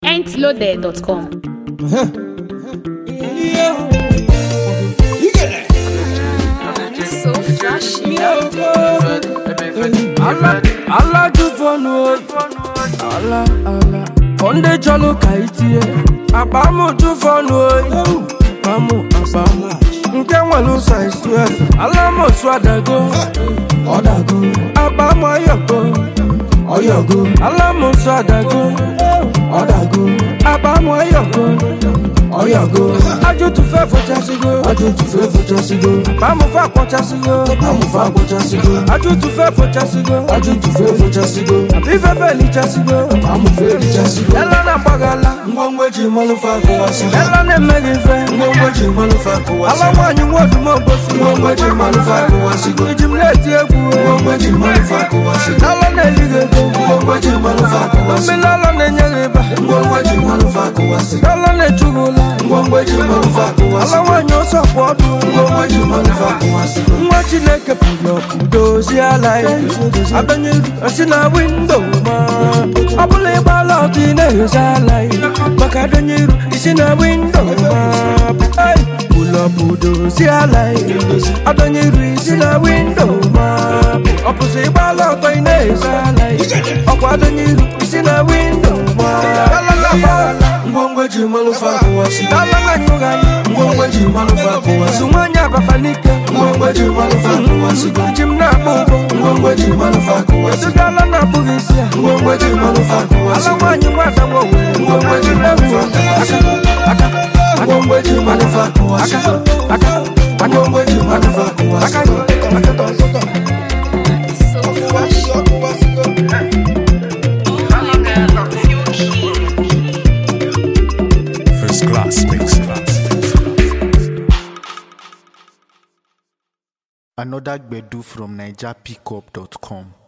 Entloaded.com. So flashy. Allah do for no. Allah. Onde jolo kaiti. Abamu do for no. Abamu. Nke walu size 12. Allah mo swadago. Odago. Abamu ayogo. Allah mo swadago. Odago. Abamu ayogo. Aju tu fe fo chasigo. Abamu fa kwa chasigo. Aju tu fe fo chasigo. Abi fe fe li chasigo. Ela na bagala. Ngwangweji malufa kuwasigo. Ela ne megife. Ngwangweji malufa kuwasigo. Ala wanyu wodu mo bosi. Ngwangweji malufa kuwasigo. Ijimleti egwu. Ngwangweji malufa kuwasigo. Ala ne ligego. Ngwangweji malufa kuwasigo. Mbila ne nyeriba. Ngwangweji malufa kuwasigo. Ala ne chugula. Ngwangweji malufa kuwasigo. Ala wanyu support. Ngwangweji malufa kuwasigo. Nwa Chineke pulo kudozi ala ya. Abanyeru asina window ma. Abule bala tinezi ala ya. Maka abanyeru isina window ma. Pulo kudozi ala ya. Abanyeru isina window ma. Opuse bala tinezi ala ya. Okwa abanyeru isina window ma. Ngwangweji malufa kuwasigo. Dala nyuga ya. Ngwangweji malufa kuwasigo. Sumanya babanike. Ngwangweji malufa kuwasigo. Jimna bobo. Ngwangweji malufa kuwasigo. Dala na bugisia. Ngwangweji malufa kuwasigo. Ala wanyu wada wo. Ngwangweji malufa kuwasigo. Ngwangweji malufa kuwasigo. Ngwangweji malufa kuwasigo. So flashy. First class mix. Another Gbedu from NigerPickup.com.